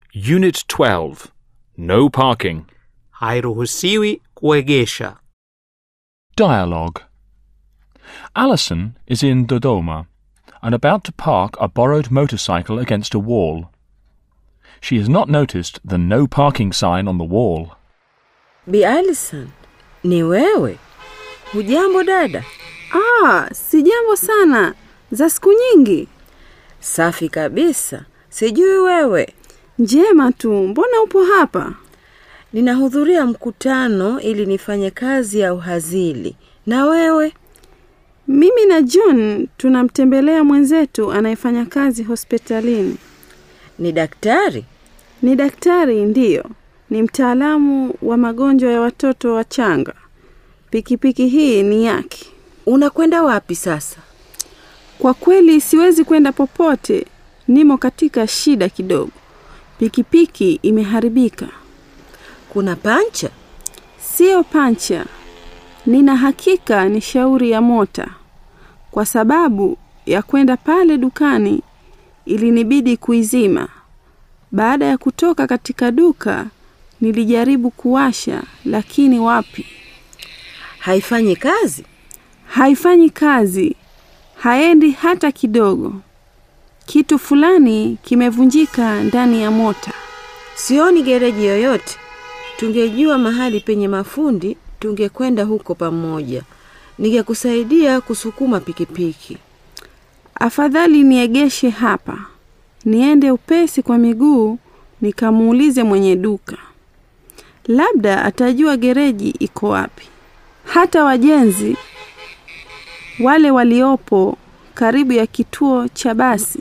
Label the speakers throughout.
Speaker 1: Unit 12. No parking.
Speaker 2: Hairuhusiwi kuegesha.
Speaker 3: Dialogue. Alison is in Dodoma and about to park a borrowed motorcycle against a wall. She has not noticed the no parking sign on the wall.
Speaker 4: Bi Alison, ni wewe? Hujambo dada?
Speaker 5: Sijambo sana. Za siku nyingi.
Speaker 4: Safi kabisa. Sijui wewe.
Speaker 5: Njema tu. Mbona upo hapa?
Speaker 4: Ninahudhuria mkutano ili nifanye kazi ya uhazili. Na wewe?
Speaker 5: Mimi na John tunamtembelea mwenzetu anayefanya kazi hospitalini.
Speaker 4: Ni daktari?
Speaker 5: Ni daktari, ndiyo. Ni mtaalamu wa magonjwa ya watoto wachanga. Pikipiki hii ni yake.
Speaker 4: Unakwenda wapi sasa?
Speaker 5: Kwa kweli siwezi kwenda popote. Nimo katika shida kidogo. Pikipiki imeharibika.
Speaker 4: Kuna pancha?
Speaker 5: Sio pancha. Nina hakika ni shauri ya mota. Kwa sababu ya kwenda pale dukani ilinibidi kuizima. Baada ya kutoka katika duka nilijaribu kuwasha, lakini wapi.
Speaker 4: Haifanyi kazi?
Speaker 5: Haifanyi kazi. Haendi hata kidogo. Kitu fulani kimevunjika ndani ya mota.
Speaker 4: Sioni gereji yoyote. Tungejua mahali penye mafundi, tungekwenda huko pamoja. Ningekusaidia kusukuma pikipiki.
Speaker 5: Afadhali niegeshe hapa. Niende upesi kwa miguu nikamuulize mwenye duka. Labda atajua gereji iko wapi. Hata wajenzi wale waliopo karibu ya kituo cha basi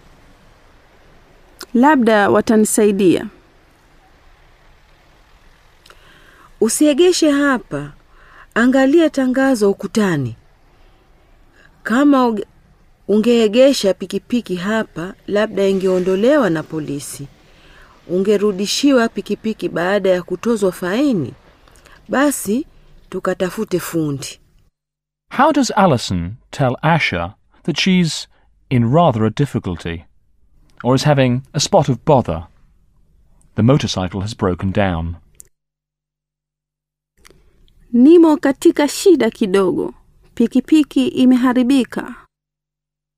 Speaker 5: labda watanisaidia.
Speaker 4: Usiegeshe hapa. Angalia tangazo ukutani. Kama ungeegesha pikipiki hapa, labda ingeondolewa na polisi. Ungerudishiwa pikipiki baada ya kutozwa faini. Basi tukatafute fundi.
Speaker 3: How does Alison tell Asher that she's in rather a difficulty, or is having a spot of bother? The motorcycle has broken down.
Speaker 5: Nimo katika shida kidogo. Pikipiki imeharibika.